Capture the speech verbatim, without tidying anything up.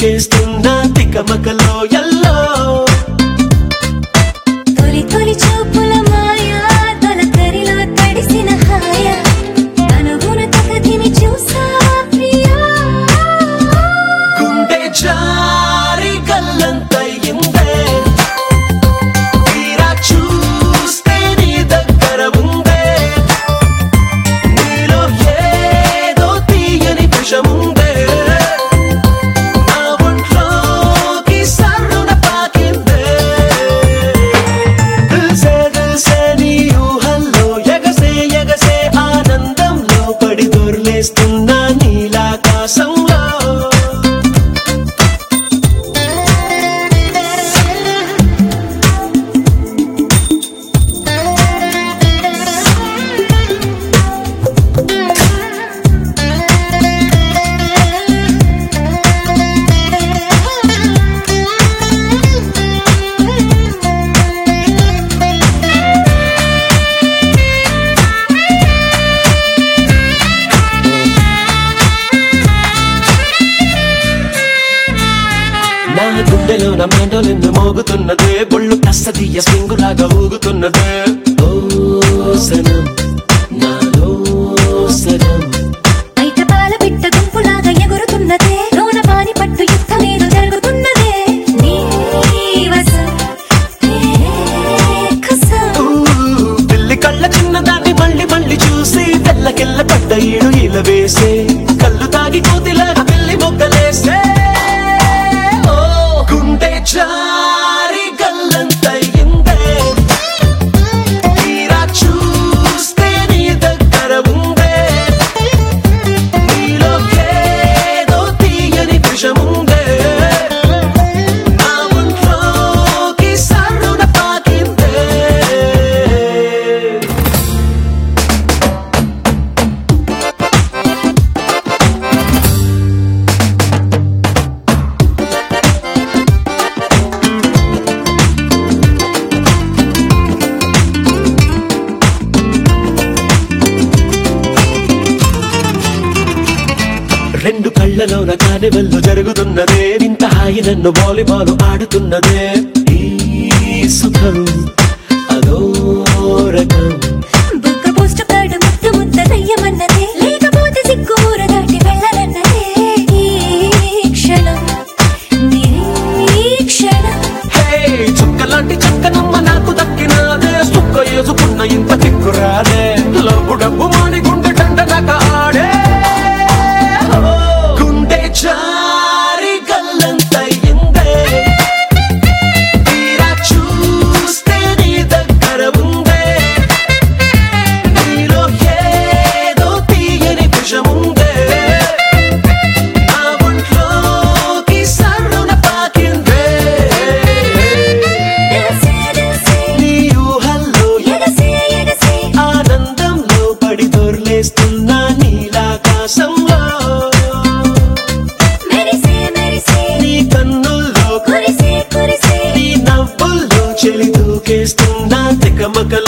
దూకేస్తున్నా తికమకలో yellow తొలి తొలి చూపుల మాయా తొలకరిలో తడిసిన హాయ అనుగుణ తగదిని చూసా ప్రియా గుండె జారి కల్లంతయిందే తీరా చూస్తే నీ దగ్గర ఉందే నీలో ఏదో తీయని విషముందే నా ఒంట్లోకి సర్రున పాకిందే దిల్సే దిల్సే నీ ఊహల్లో ఎగసే ఎగసే ఆనందంలో పడి దొర్లేస్తున్నా నీలాకాశంలో నా గుండెలో నా మెండోలెన్ను మోగుతున్నదే బొళ్ళు కస్తదీయ స్వింగులాగా ఊగుతున్నదే ఓ సనం నాలో సనం బయట పాల బిడ్డ గుంపులాగా ఎగురుతున్నదే లోన పాని పట్టు యుద్ధమేదో జరుగుతున్నదే నీ వసం కసం ఊ, పిల్లి కళ్ళ చిన్నదాన్ని మళ్ళీ మళ్ళీ చూసి తెల్లకెళ్ళ పడ్డ ఈడు ఇలా వేసే కళ్ళు తాగి కోతిలాగా పిల్లి మొగ్గలేసే ఓ గుండె జారి గల్లంతయిందే తీరా చూస్తే నీ దగ్గర ఉందే నీలో ఏదో తీయని విషముందే నా ఒంట్లోకి సర్రున పాకిందే రెండు కళ్ళలోన కానివెల్లు జరుగుతున్నదే ఇంత హాయి నన్ను వాలీబాల్ ఆడుతున్నదే ఈ సుఖం అదో రకం బుగ్గ పోస్ట్ కార్డు ముద్దు ముద్ద దయ్యమన్నదే లేకపోతే సిగ్గు ఊర దాటి వెళ్ళనన్నదే ఈ క్షణం నిరీక్షణం హే చుక్కలాంటి చక్కనమ్మ నాకు దక్కినాదే సుక్క వేసుకున్న ఇంత దిక్కురాదే లబ్బు డబ్బు మాని గుండె దండనక ఆడే ఓ, గుండె జారి గల్లంతయిందే తీరా చూస్తే నీ దగ్గర ఉందే నీలో ఏదో తీయని విషముందే నా ఒంట్లోకి సర్రున పాకిందే దిల్సే దిల్సే నీ ఊహల్లో ఎగసే ఎగసే ఆనందంలో పడి దొర్లేస్తున్నా నీలాకాశంలో మెరిసే మెరిసే నీ కన్నుల్లో కురిసే కురిసే నీ నవ్వుల్లో చెలి దూకేస్తున్నా తికమకలో